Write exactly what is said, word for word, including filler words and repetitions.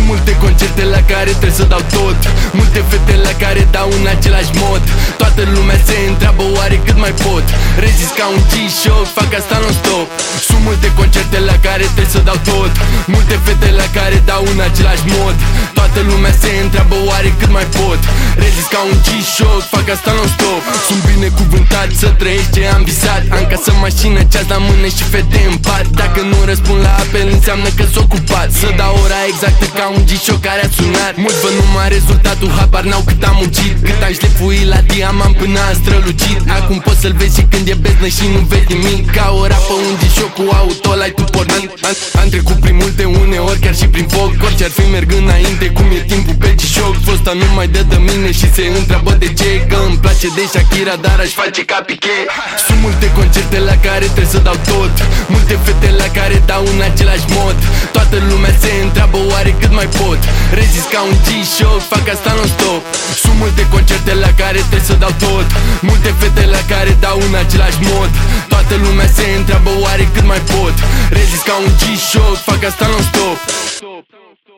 multe concerte la care trebuie să dau tot, multe fete la care dau în același mod. Toată lumea se întreabă oare cât mai pot, rezist ca un G-Shock, fac asta non-stop. Sunt multe concerte la care trebuie să dau tot, multe fete la care dau în același mod. Toată lumea se întreabă oare cât mai pot, rezist ca un G-Shock, fac asta non-stop. Sunt binecuvântat să trăiești ce am visat, am casă, mașină, ceas la mână și fete în pat. Dacă nu răspund la apel înseamnă că s-o ocupat. Să dau ora exactă ca un G-Shock care a sunat. Mulți văd numai rezultatul, habar n-au cât am muncit, cât am șlefuit la diamant până am strălucit. Acum poți să-l vezi și când e beznă și nu vezi nimic. Ca o rapă un G-Shock cu auto l-ai tu pornit. Am, am trecut prin multe uneori, chiar și prin foc. Orice ar fi merg înainte, cum e timpul pe G-Shock. Fosta nu mai dă de mine și se întreabă de ce, că îmi place de Shakira, dar aș face ca Piqué. Sunt multe concerte la care trebuie să dau tot, multe fete la care dau în același mod. Toată lumea se întreabă oare cât mai pot, rezist ca un G-Shock, fac asta non-stop. Sunt multe concerte la care trebuie să dau tot, multe fete la care dau în același mod. Toată lumea se întreabă oare cât mai pot, rezist ca un G-Shock, fac asta non-stop.